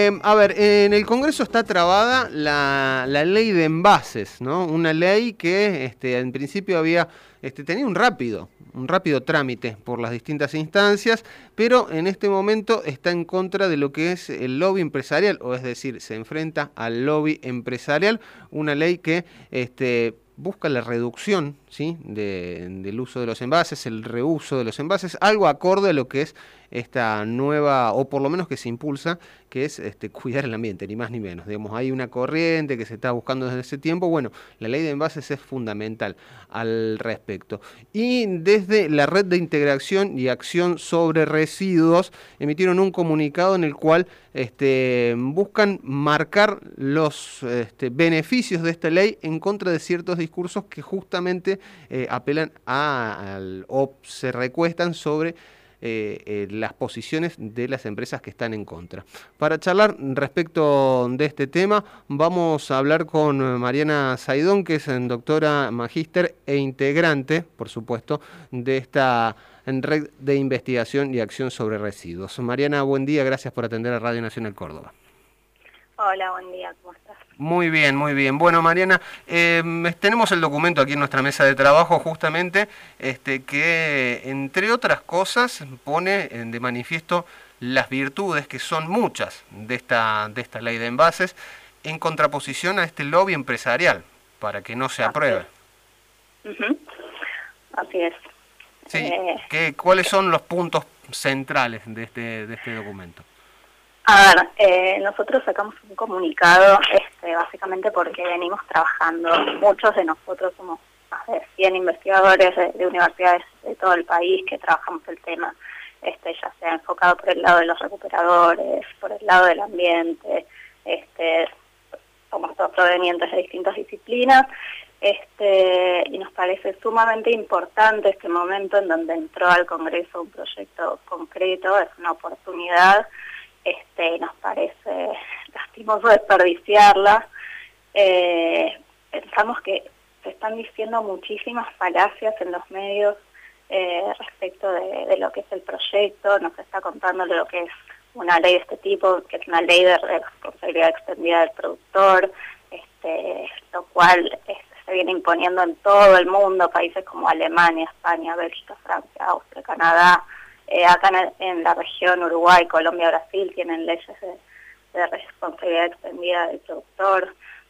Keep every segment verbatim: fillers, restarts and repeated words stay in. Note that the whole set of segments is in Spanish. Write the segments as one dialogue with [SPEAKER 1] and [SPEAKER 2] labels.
[SPEAKER 1] Eh, a ver, en el Congreso está trabada la, la ley de envases, ¿no? Una ley que este, en principio había este, tenía un rápido, un rápido trámite por las distintas instancias, pero en este momento está en contra de lo que es el lobby empresarial, o es decir, se enfrenta al lobby empresarial, una ley que este, busca la reducción, ¿sí?, de, del uso de los envases, el reuso de los envases, algo acorde a lo que es esta nueva, o por lo menos que se impulsa, que es este, cuidar el ambiente, ni más ni menos. Digamos, hay una corriente que se está buscando desde ese tiempo. Bueno, la ley de envases es fundamental al respecto. Y desde la Red de Integración y Acción sobre Residuos emitieron un comunicado en el cual este, buscan marcar los este, beneficios de esta ley en contra de ciertos discursos que justamente eh, apelan a, al, o se recuestan sobre Eh, eh, las posiciones de las empresas que están en contra. Para charlar respecto de este tema, vamos a hablar con Mariana Saidón, que es doctora magíster e integrante, por supuesto, de esta red de investigación y acción sobre residuos. Mariana, buen día, gracias por atender a Radio Nacional Córdoba.
[SPEAKER 2] Hola, buen día, ¿cómo estás?
[SPEAKER 1] Muy bien, muy bien. Bueno, Mariana, eh, tenemos el documento aquí en nuestra mesa de trabajo justamente, este, que entre otras cosas pone de manifiesto las virtudes, que son muchas, de esta, de esta ley de envases, en contraposición a este lobby empresarial, para que no se apruebe.
[SPEAKER 2] Así es. Uh-huh. Así es.
[SPEAKER 1] Sí,
[SPEAKER 2] eh...
[SPEAKER 1] ¿qué, ¿cuáles son los puntos centrales de este, de este documento?
[SPEAKER 2] A ver, eh, nosotros sacamos un comunicado este, básicamente porque venimos trabajando, muchos de nosotros somos más de cien investigadores de, de universidades de todo el país que trabajamos el tema, este, ya sea enfocado por el lado de los recuperadores, por el lado del ambiente, este, somos todos provenientes de distintas disciplinas, este, y nos parece sumamente importante este momento en donde entró al Congreso un proyecto concreto, es una oportunidad. Este, nos parece lastimoso desperdiciarla. Eh, pensamos que se están diciendo muchísimas falacias en los medios eh, respecto de, de lo que es el proyecto, nos está contando lo que es una ley de este tipo, que es una ley de responsabilidad extendida del productor, este, lo cual este, se viene imponiendo en todo el mundo, países como Alemania, España, Bélgica, Francia, Austria, Canadá. Eh, acá en, en la región Uruguay, Colombia, Brasil tienen leyes de, de responsabilidad extendida del productor,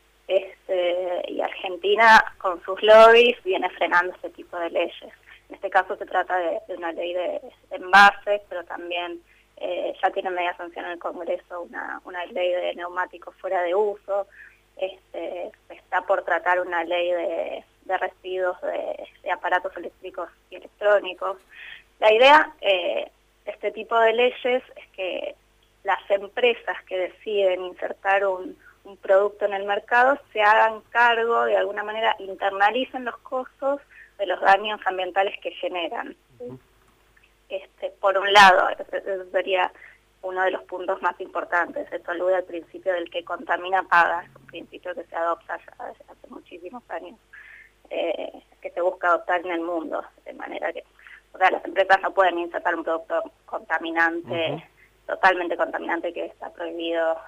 [SPEAKER 2] este, y Argentina con sus lobbies viene frenando este tipo de leyes. En este caso se trata de, de una ley de, de envases, pero también eh, ya tiene media sanción en el Congreso una, una ley de neumáticos fuera de uso, este, se está por tratar una ley de, de residuos de, de aparatos eléctricos y electrónicos. La idea eh, de este tipo de leyes es que las empresas que deciden insertar un, un producto en el mercado se hagan cargo, de alguna manera internalicen los costos de los daños ambientales que generan. ¿Sí? Este, por un lado, ese sería uno de los puntos más importantes. Esto alude al principio del que contamina paga, es un principio que se adopta ya desde hace muchísimos años, eh, que se busca adoptar en el mundo, de manera que o sea, las empresas no pueden insertar un producto contaminante, uh-huh. totalmente contaminante, que está prohibido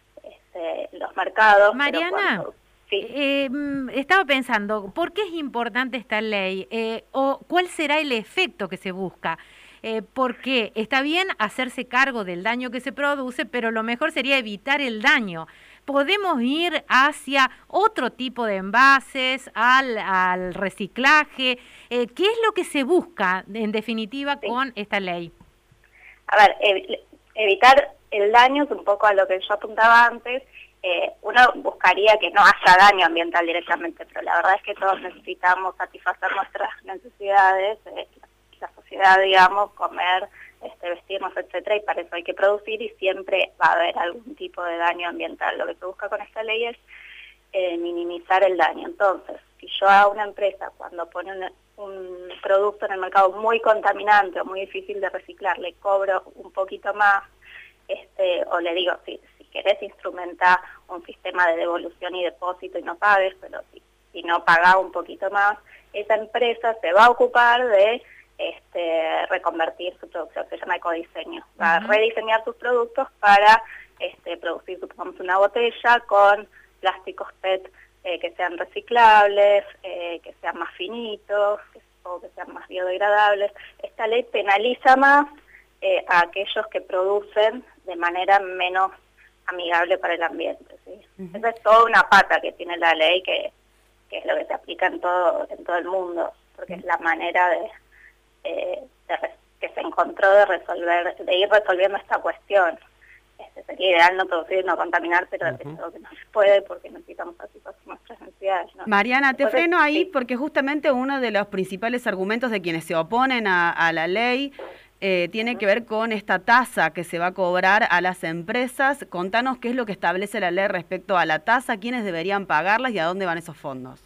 [SPEAKER 2] este, en los mercados.
[SPEAKER 3] Mariana,
[SPEAKER 2] pero cuando, sí.
[SPEAKER 3] eh, estaba pensando, ¿por qué es importante esta ley? Eh, ¿O cuál será el efecto que se busca? Eh, porque está bien hacerse cargo del daño que se produce, pero lo mejor sería evitar el daño. Podemos ir hacia otro tipo de envases, al, al reciclaje. Eh, ¿Qué es lo que se busca, en definitiva, sí. con esta ley?
[SPEAKER 2] A ver, ev evitar el daño es un poco a lo que yo apuntaba antes. Eh, uno buscaría que no haya daño ambiental directamente, pero la verdad es que todos necesitamos satisfacer nuestras necesidades, eh, la sociedad, digamos, comer, este, vestirnos, etcétera, y para eso hay que producir y siempre va a haber algún tipo de daño ambiental. Lo que se busca con esta ley es eh, minimizar el daño. Entonces, si yo a una empresa cuando pone un, un producto en el mercado muy contaminante o muy difícil de reciclar, le cobro un poquito más, este, o le digo, si, si querés instrumentar un sistema de devolución y depósito y no pagues, pero si, si no pagás un poquito más, esa empresa se va a ocupar de Este, reconvertir su producción, se llama ecodiseño, va a rediseñar sus productos para este, producir, supongamos, una botella con plásticos P E T eh, que sean reciclables, eh, que sean más finitos, que, o que sean más biodegradables. Esta ley penaliza más eh, a aquellos que producen de manera menos amigable para el ambiente, ¿sí? Uh-huh. Esa es toda una pata que tiene la ley, que, que es lo que se aplica en todo en todo el mundo, porque uh-huh. es la manera de, eh, de que se encontró de resolver, de ir resolviendo esta cuestión. Este, sería ideal no producir, no contaminar, pero uh-huh. es algo que no se puede porque necesitamos satisfacer nuestras necesidades, ¿no?
[SPEAKER 4] Mariana, te
[SPEAKER 2] Entonces,
[SPEAKER 4] freno ahí
[SPEAKER 2] sí.
[SPEAKER 4] porque justamente uno de los principales argumentos de quienes se oponen a, a la ley Eh, tiene uh-huh. que ver con esta tasa que se va a cobrar a las empresas. Contanos qué es lo que establece la ley respecto a la tasa, quiénes deberían pagarlas y a dónde van esos fondos.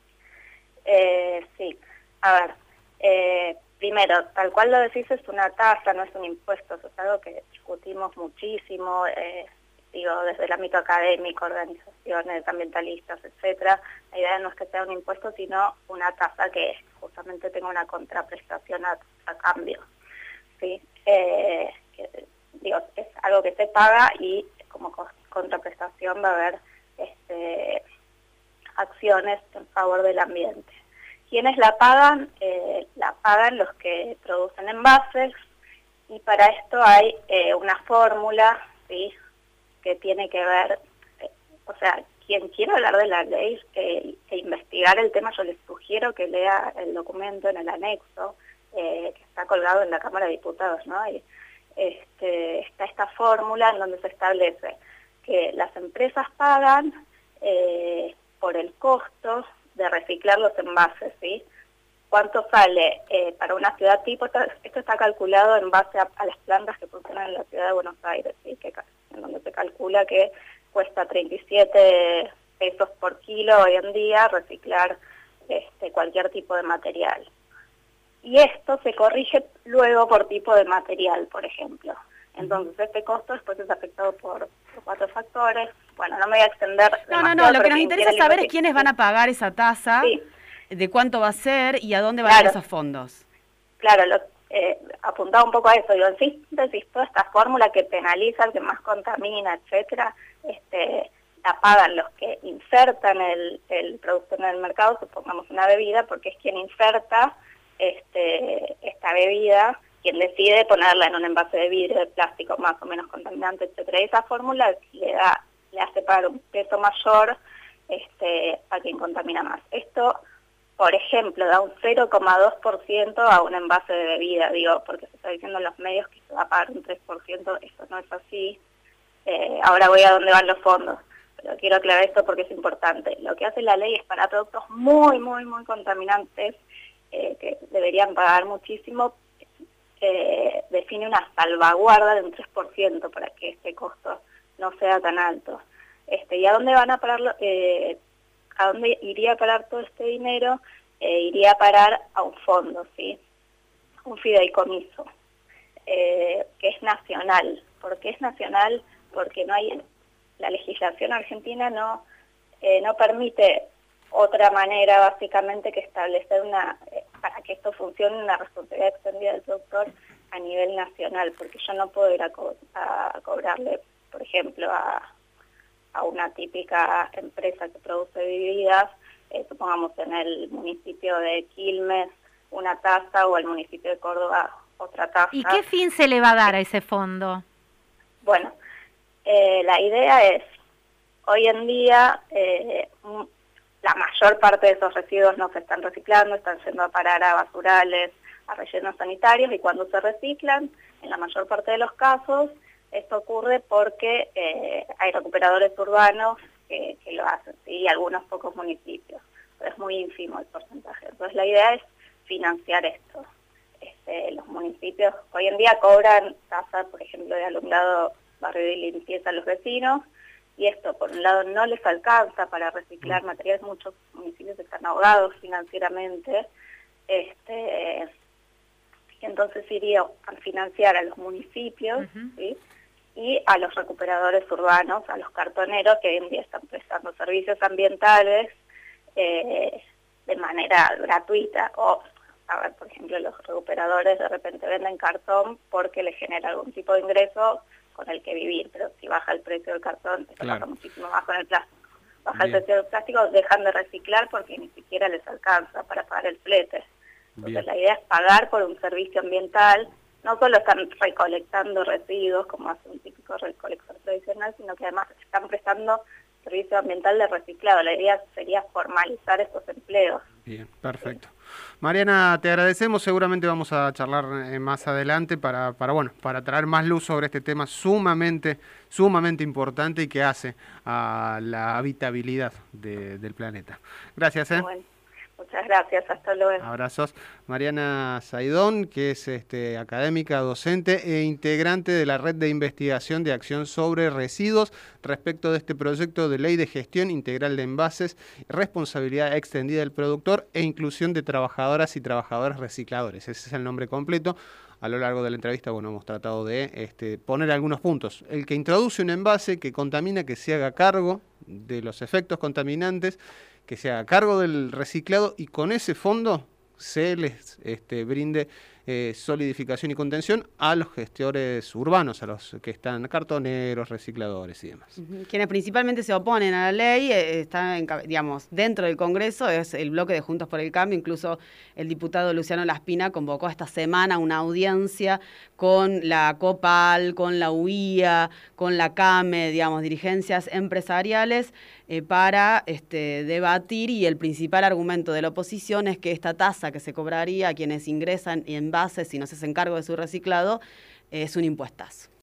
[SPEAKER 2] Eh, sí, a ver, eh, primero, tal cual lo decís, es una tasa, no es un impuesto, eso es algo que discutimos muchísimo, eh, digo, desde el ámbito académico, organizaciones ambientalistas, etcétera. La idea no es que sea un impuesto, sino una tasa que justamente tenga una contraprestación a, a cambio. Sí, eh, que, digo, es algo que se paga y como contraprestación va a haber este, acciones en favor del ambiente. ¿Quiénes la pagan? Eh, la pagan los que producen envases, y para esto hay eh, una fórmula, ¿sí?, que tiene que ver, eh, o sea, quien quiera hablar de la ley eh, e investigar el tema, yo les sugiero que lea el documento en el anexo, Eh, que está colgado en la Cámara de Diputados, ¿no? Y, este, está esta fórmula en donde se establece que las empresas pagan eh, por el costo de reciclar los envases, ¿sí? ¿Cuánto sale eh, para una ciudad tipo? Esto, esto está calculado en base a, a las plantas que funcionan en la ciudad de Buenos Aires, ¿sí? Que, en donde se calcula que cuesta treinta y siete pesos por kilo hoy en día reciclar este, cualquier tipo de material. Y esto se corrige luego por tipo de material, por ejemplo. Entonces, este costo después es afectado por, por cuatro factores. Bueno, no me voy a extender.
[SPEAKER 4] No, no, no, lo que nos interesa saber es quiénes van a pagar esa tasa, sí. de cuánto va a ser y a dónde van claro. esos fondos.
[SPEAKER 2] Claro, lo, eh, apuntaba un poco a eso. Digo, en síntesis, toda esta fórmula que penaliza al que más contamina, etcétera, este, la pagan los que insertan el, el producto en el mercado, supongamos una bebida, porque es quien inserta Este, esta bebida, quien decide ponerla en un envase de vidrio, de plástico más o menos contaminante, etcétera. Y esa fórmula le da, le hace pagar un peso mayor este, a quien contamina más. Esto, por ejemplo, da un cero coma dos por ciento a un envase de bebida, digo, porque se está diciendo en los medios que se va a pagar un tres por ciento, eso no es así. Eh, ahora voy a dónde van los fondos, pero quiero aclarar esto porque es importante. Lo que hace la ley es para productos muy, muy, muy contaminantes, Eh, que deberían pagar muchísimo, eh, define una salvaguarda de un tres por ciento para que este costo no sea tan alto. Este, ¿Y a dónde van a parar? Eh, ¿A dónde iría a parar todo este dinero? Eh, iría a parar a un fondo, ¿sí? Un fideicomiso, eh, que es nacional. ¿Por qué es nacional? Porque no hay, la legislación argentina no, eh, no permite otra manera básicamente que establecer una, eh, para que esto funcione, una responsabilidad extendida del productor a nivel nacional, porque yo no puedo ir a, co a cobrarle, por ejemplo, a, a una típica empresa que produce bebidas, eh, supongamos en el municipio de Quilmes una tasa o al municipio de Córdoba otra tasa.
[SPEAKER 3] ¿Y qué fin se le va a dar a ese fondo?
[SPEAKER 2] Bueno, eh, la idea es, hoy en día, eh, la mayor parte de esos residuos no se están reciclando, están yendo a parar a basurales, a rellenos sanitarios, y cuando se reciclan, en la mayor parte de los casos, esto ocurre porque eh, hay recuperadores urbanos que, que lo hacen, ¿sí? Y algunos pocos municipios, pero es muy ínfimo el porcentaje. Entonces la idea es financiar esto. Este, los municipios hoy en día cobran tasas, por ejemplo, de alumbrado, barrio y limpieza a los vecinos, y esto por un lado no les alcanza para reciclar materiales, muchos municipios están ahogados financieramente, este, y entonces iría a financiar a los municipios, uh-huh. ¿sí? Y a los recuperadores urbanos, a los cartoneros que hoy en día están prestando servicios ambientales eh, de manera gratuita, o, a ver, por ejemplo, los recuperadores de repente venden cartón porque les genera algún tipo de ingreso con el que vivir, pero si baja el precio del cartón, eso
[SPEAKER 1] Claro.
[SPEAKER 2] pasa muchísimo más con el plástico. Baja
[SPEAKER 1] Bien.
[SPEAKER 2] el precio del plástico, dejan de reciclar porque ni siquiera les alcanza para pagar el flete. Entonces
[SPEAKER 1] Bien.
[SPEAKER 2] la idea es pagar por un servicio ambiental. No solo están recolectando residuos como hace un típico recolector tradicional, sino que además están prestando servicio ambiental de reciclado. La idea sería formalizar estos empleos.
[SPEAKER 1] Bien, perfecto. Mariana, te agradecemos. Seguramente vamos a charlar eh, más adelante para, para, bueno, para traer más luz sobre este tema sumamente, sumamente importante y que hace a la habitabilidad de- del planeta. Gracias, ¿eh?
[SPEAKER 2] Bueno, muchas gracias. Hasta luego.
[SPEAKER 1] Abrazos. Mariana Saidón, que es este, académica, docente e integrante de la Red de Investigación de Acción sobre Residuos respecto de este proyecto de ley de gestión integral de envases, responsabilidad extendida del productor e inclusión de trabajadoras y trabajadores recicladores. Ese es el nombre completo. A lo largo de la entrevista, bueno, hemos tratado de este, poner algunos puntos. El que introduce un envase que contamina, que se haga cargo de los efectos contaminantes, que se haga cargo del reciclado y con ese fondo se les este, brinde eh, solidificación y contención a los gestores urbanos, a los que están cartoneros, recicladores y demás.
[SPEAKER 4] Ujú. Quienes principalmente se oponen a la ley eh, están, en, digamos, dentro del Congreso, es el bloque de Juntos por el Cambio. Incluso el diputado Luciano Laspina convocó esta semana una audiencia con la COPAL, con la U I A, con la CAME, digamos, dirigencias empresariales, eh, para este, debatir, y el principal argumento de la oposición es que esta tasa que se cobraría a quienes ingresan envases y no se hacen cargo de su reciclado es un impuestazo.